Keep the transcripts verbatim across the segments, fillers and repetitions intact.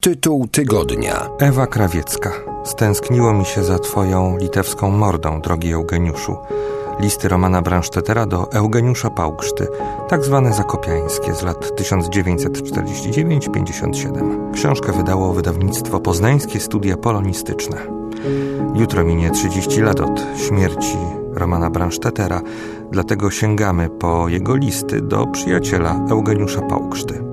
Tytuł tygodnia. Ewa Krawiecka. Stęskniło mi się za twoją litewską mordą, drogi Eugeniuszu. Listy Romana Bransztetera do Eugeniusza Paugszty, tak zwane zakopiańskie, z lat tysiąc dziewięćset czterdziesty dziewiąty do pięćdziesiątego siódmego. Książkę wydało wydawnictwo Poznańskie Studia Polonistyczne. Jutro minie trzydzieści lat od śmierci Romana Bransztetera, dlatego sięgamy po jego listy do przyjaciela Eugeniusza Paugszty.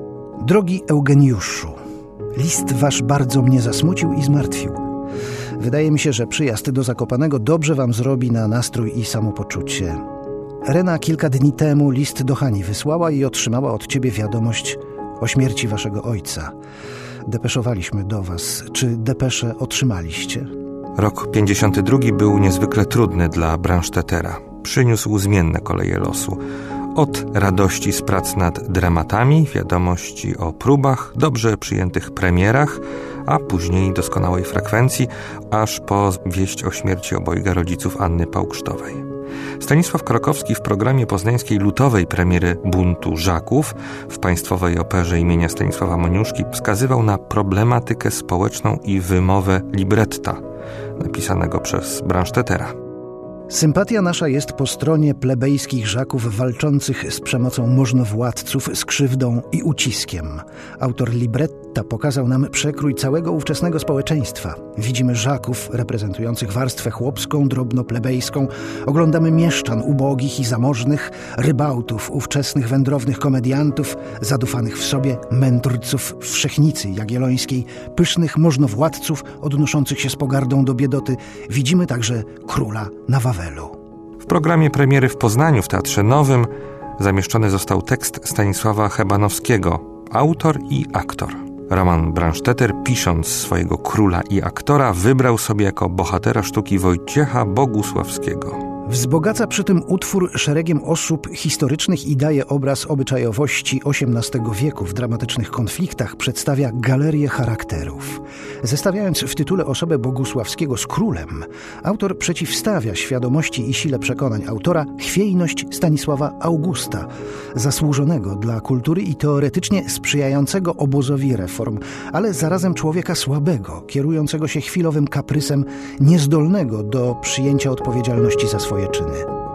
Drogi Eugeniuszu, list wasz bardzo mnie zasmucił i zmartwił. Wydaje mi się, że przyjazd do Zakopanego dobrze wam zrobi na nastrój i samopoczucie. Rena kilka dni temu list do Hani wysłała i otrzymała od ciebie wiadomość o śmierci waszego ojca. Depeszowaliśmy do was. Czy depeszę otrzymaliście? Rok pięćdziesiąty drugi był niezwykle trudny dla Bransztetera. Przyniósł zmienne koleje losu. Od radości z prac nad dramatami, wiadomości o próbach, dobrze przyjętych premierach, a później doskonałej frekwencji, aż po wieść o śmierci obojga rodziców Anny Paugsztowej. Stanisław Krokowski w programie poznańskiej lutowej premiery Buntu Żaków w Państwowej Operze imienia Stanisława Moniuszki wskazywał na problematykę społeczną i wymowę libretta napisanego przez Bransztetera. Sympatia nasza jest po stronie plebejskich Żaków walczących z przemocą możnowładców, z krzywdą i uciskiem. Autor libretta pokazał nam przekrój całego ówczesnego społeczeństwa. Widzimy Żaków reprezentujących warstwę chłopską, drobno-plebejską. Oglądamy mieszczan ubogich i zamożnych, rybautów, ówczesnych wędrownych komediantów, zadufanych w sobie mędrców Wszechnicy Jagiellońskiej, pysznych możnowładców odnoszących się z pogardą do biedoty. Widzimy także króla na Wawelu. W programie premiery w Poznaniu w Teatrze Nowym zamieszczony został tekst Stanisława Chebanowskiego, autor i aktor. Roman Branszteter, pisząc swojego króla i aktora, wybrał sobie jako bohatera sztuki Wojciecha Bogusławskiego. Wzbogaca przy tym utwór szeregiem osób historycznych i daje obraz obyczajowości osiemnastego wieku. W dramatycznych konfliktach przedstawia galerię charakterów. Zestawiając w tytule osobę Bogusławskiego z królem, autor przeciwstawia świadomości i sile przekonań autora chwiejność Stanisława Augusta, zasłużonego dla kultury i teoretycznie sprzyjającego obozowi reform, ale zarazem człowieka słabego, kierującego się chwilowym kaprysem, niezdolnego do przyjęcia odpowiedzialności za swoje czyny.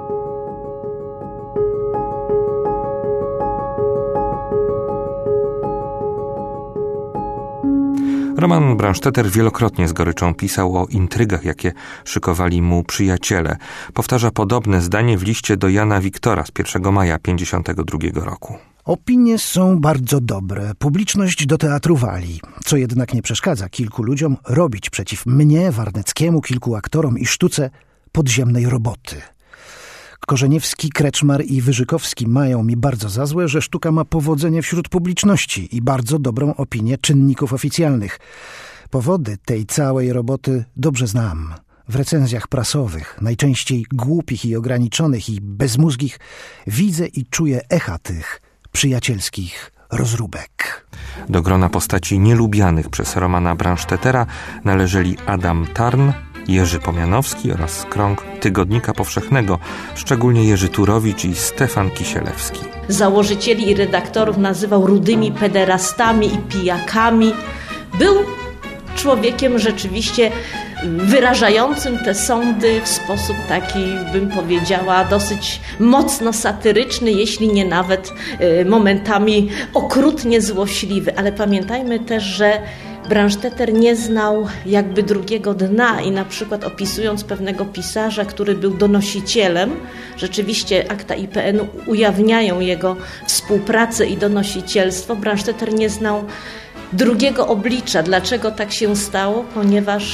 Roman Branszteter wielokrotnie z goryczą pisał o intrygach, jakie szykowali mu przyjaciele. Powtarza podobne zdanie w liście do Jana Wiktora z pierwszego maja pięćdziesiątego drugiego roku. Opinie są bardzo dobre. Publiczność do teatru wali, co jednak nie przeszkadza kilku ludziom robić przeciw mnie, Warneckiemu, kilku aktorom i sztuce podziemnej roboty. Korzeniewski, Kreczmar i Wyżykowski mają mi bardzo za złe, że sztuka ma powodzenie wśród publiczności i bardzo dobrą opinię czynników oficjalnych. Powody tej całej roboty dobrze znam. W recenzjach prasowych, najczęściej głupich i ograniczonych i bezmózgich, widzę i czuję echa tych przyjacielskich rozróbek. Do grona postaci nielubianych przez Romana Bransztetera należeli Adam Tarn, Jerzy Pomianowski oraz krąg Tygodnika Powszechnego, szczególnie Jerzy Turowicz i Stefan Kisielewski. Założycieli i redaktorów nazywał rudymi pederastami i pijakami. Był człowiekiem rzeczywiście wyrażającym te sądy w sposób taki, bym powiedziała, dosyć mocno satyryczny, jeśli nie nawet momentami okrutnie złośliwy. Ale pamiętajmy też, że Branszteter nie znał jakby drugiego dna i na przykład opisując pewnego pisarza, który był donosicielem, rzeczywiście akta I P N u ujawniają jego współpracę i donosicielstwo, Branszteter nie znał drugiego oblicza. Dlaczego tak się stało? Ponieważ